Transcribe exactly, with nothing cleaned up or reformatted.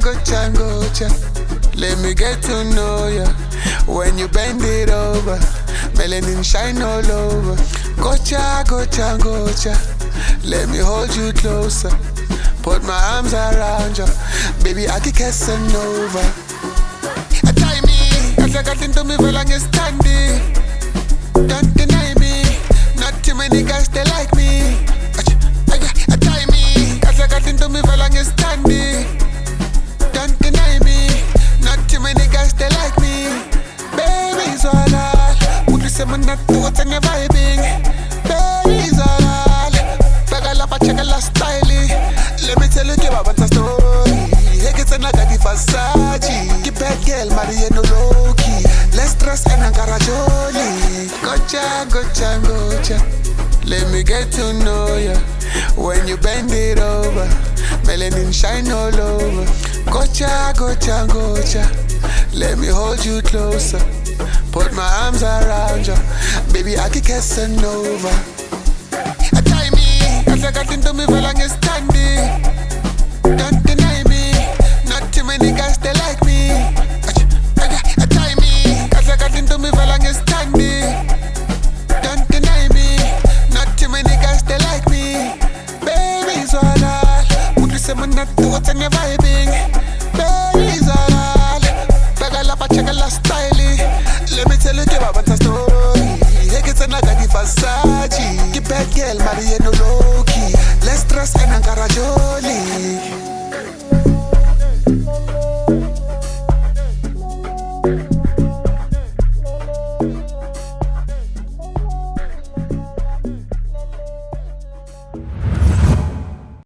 gocha, gocha. Let me get to know ya. When you bend it over, melanin shine all over. Gocha, gocha, gocha. Let me hold you closer. Put my arms around you. Baby, I can kiss and over. Tie me, as I got into me, well, I'm standing. Don't deny me. Not too many guys, they like me. Tie me, as I got into me, well, I'm standing. Don't deny me. Not too many guys, they like me. Baby, it's all right. Would you say I'm not too what's in your vibing? Baby, it's all right. Bagalapa, check a last style. Let me tell you about a story. Hey, it's another Versace. Keep that girl, Mariano Loki. Let's dress and Ankara Jolie. Gocha, gocha, gocha. Let me get to know ya. When you bend it over, melanin shine all over. Gocha, gocha, gocha. Let me hold you closer. Put my arms around you. Baby, I can kiss and over. Tie me, as I got into me, well, I'm standing. Don't deny me. Not too many guys, they like me. Tie me, as I got into me, well, I'm standing. Don't deny me. Not too many guys, they like me. Baby, it's all right. Would you say I'm not too what's in your vibing? Baby, it's all right. Bagalapa, check a last style. Let me tell you about a story. Hey, it's another Versace. Keep that girl, Mariano Loki. Let's dress and Ankara Jolie.